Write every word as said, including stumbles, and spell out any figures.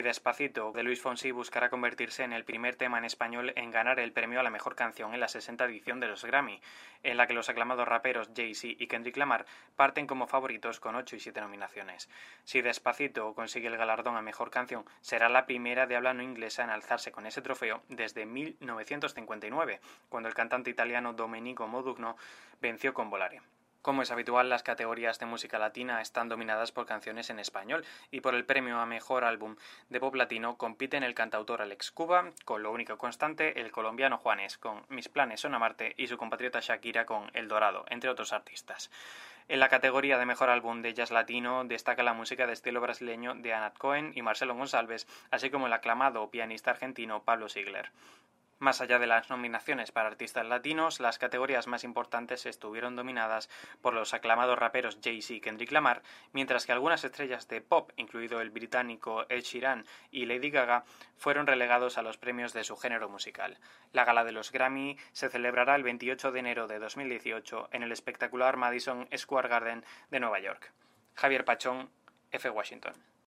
Despacito, de Luis Fonsi, buscará convertirse en el primer tema en español en ganar el premio a la mejor canción en la sesenta edición de los Grammy, en la que los aclamados raperos Jay-Z y Kendrick Lamar parten como favoritos con ocho y siete nominaciones. Si Despacito consigue el galardón a mejor canción, será la primera de habla no inglesa en alzarse con ese trofeo desde mil novecientos cincuenta y nueve, cuando el cantante italiano Domenico Modugno venció con Volare. Como es habitual, las categorías de música latina están dominadas por canciones en español y por el premio a Mejor Álbum de Pop Latino compiten el cantautor Alex Cuba, con Lo Único Constante, el colombiano Juanes con Mis Planes Son Amarte y su compatriota Shakira con El Dorado, entre otros artistas. En la categoría de Mejor Álbum de Jazz Latino destaca la música de estilo brasileño de Anat Cohen y Marcelo González, así como el aclamado pianista argentino Pablo Ziegler. Más allá de las nominaciones para artistas latinos, las categorías más importantes estuvieron dominadas por los aclamados raperos Jay-Z y Kendrick Lamar, mientras que algunas estrellas de pop, incluido el británico Ed Sheeran y Lady Gaga, fueron relegados a los premios de su género musical. La gala de los Grammy se celebrará el veintiocho de enero de dos mil dieciocho en el espectacular Madison Square Garden de Nueva York. Javier Pachón, F. Washington.